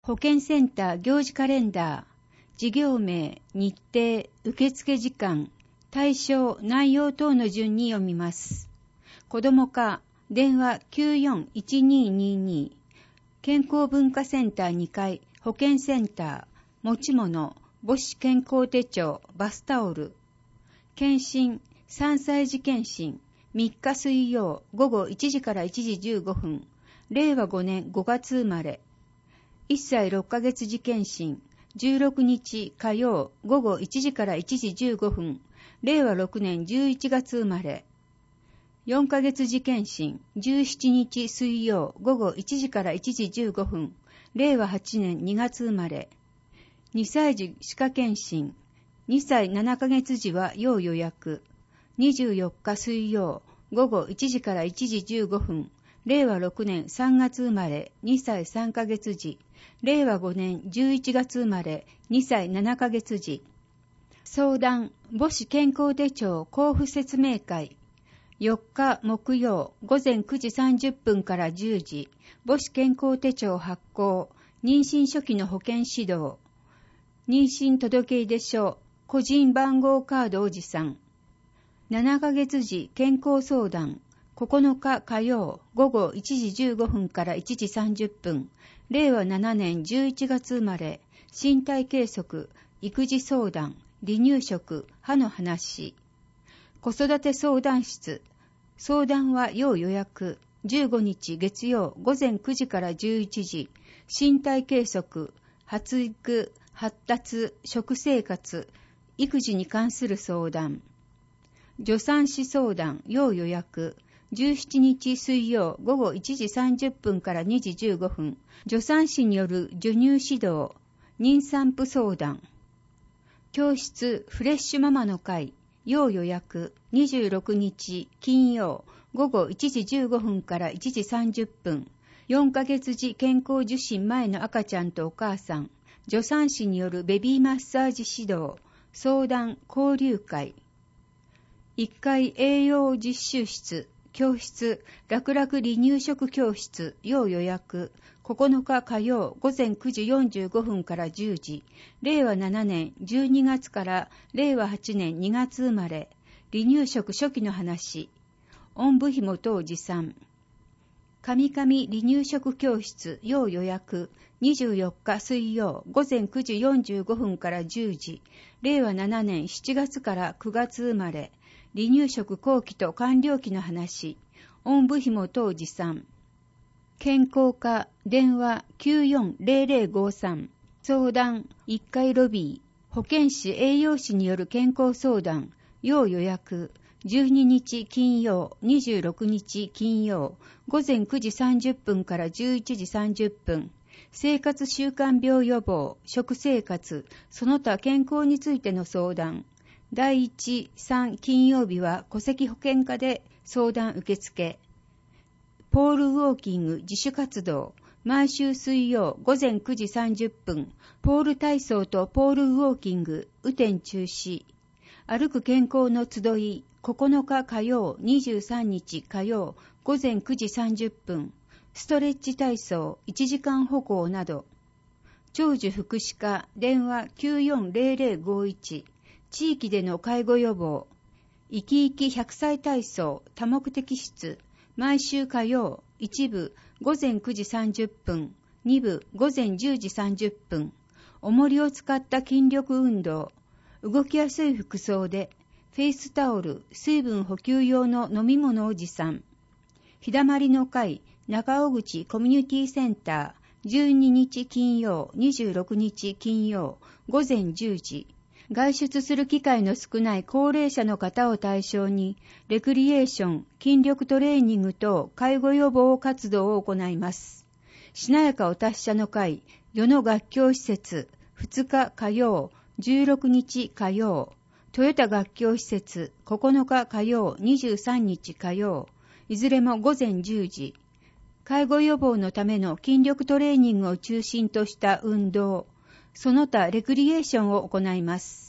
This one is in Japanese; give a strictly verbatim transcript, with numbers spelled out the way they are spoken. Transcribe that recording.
保健センター行事カレンダー、事業名、日程、受付時間、対象、内容等の順に読みます。子ども課、電話 きゅうよんいちにーにーにー、健康文化センターにかい、保健センター、持ち物、母子健康手帳、バスタオル。検診、さんさい児検診、みっか水曜、午後いちじからいちじじゅうごふん、れいわごねんごがつ生まれ。いっさいろっかげつ児検診、じゅうろくにち火曜、午後いちじからいちじじゅうごふん、れいわろくねんじゅういちがつ生まれ。よんかげつ児検診、じゅうしちにち水曜、午後いちじからいちじじゅうごふん、れいわはちねんにがつ生まれ。にさい児歯科検診、にさいななかげつ児は要予約。にじゅうよっか水曜、午後いちじからいちじじゅうごふん、れいわろくねんさんがつ生まれ、にさいさんかげつ児。れいわごねんじゅういちがつ生まれ、にさいななかげつ児。相談、母子健康手帳交付説明会。よっか木曜、午前くじさんじゅっぷんからじゅうじ、母子健康手帳発行、妊娠初期の保健指導。妊娠届出書、個人番号カードを持参。ななかげつ児健康相談、ここのか火曜、午後いちじじゅうごふんからいちじさんじゅっぷん、れいわななねんじゅういちがつ生まれ、身体計測、育児相談、離乳食、歯の話。子育て相談室、相談は要予約、じゅうごにち月曜午前くじからじゅういちじ、身体計測、発育、発達、食生活、育児に関する相談。助産師相談、要予約、じゅうしちにち水曜午後いちじさんじゅっぷんからにじじゅうごふん、助産師による授乳指導、妊産婦相談。教室フレッシュママの会、要予約、にじゅうろくにち金曜午後いちじじゅうごふんからいちじさんじゅっぷん、よんかげつ児健康受診前の赤ちゃんとお母さん、助産師によるベビーマッサージ指導、相談交流会。いっかい栄養実習室、教室、楽々離乳食教室、要予約、ここのか火曜午前くじよんじゅうごふんからじゅうじ、れいわななねんじゅうにがつかられいわはちねんにがつ生まれ、離乳食初期の話、おんぶひも等持参。かみかみ離乳食教室、要予約、にじゅうよっか水曜午前くじよんじゅうごふんからじゅうじ、れいわななねんしちがつからくがつ生まれ、離乳食後期と完了期の話、おんぶひも等持参。健康課、電話 きゅうよんぜろぜろごさん、相談いっかいロビー、保健師栄養士による健康相談、要予約、じゅうににち金曜、にじゅうろくにち金曜、午前くじさんじゅっぷんからじゅういちじさんじゅっぷん、生活習慣病予防、食生活、その他健康についての相談。だいいち、さん金曜日は戸籍保健課で相談受付。ポールウォーキング自主活動、毎週水曜午前くじさんじゅっぷん、ポール体操とポールウォーキング、雨天中止。歩く健康の集い、ここのか火曜、にじゅうさんにち火曜、午前くじさんじゅっぷん、ストレッチ体操、いちじかん歩行など。長寿福祉課、電話 きゅうよんぜろぜろごいち、地域での介護予防、生き生きひゃくさい体操多目的室、毎週火曜、一部午前くじさんじゅっぷん、二部午前じゅうじさんじゅっぷん、重りを使った筋力運動、動きやすい服装で、フェイスタオル、水分補給用の飲み物を持参。日だまりの会、中尾口コミュニティセンター、じゅうににち金曜、にじゅうろくにち金曜、午前じゅうじ。外出する機会の少ない高齢者の方を対象に、レクリエーション、筋力トレーニング等介護予防活動を行います。しなやかお達者の会、世の学教施設、ふつか火曜、じゅうろくにち火曜、トヨタ学教施設、ここのか火曜、にじゅうさんにち火曜、いずれも午前じゅうじ。介護予防のための筋力トレーニングを中心とした運動、その他レクリエーションを行います。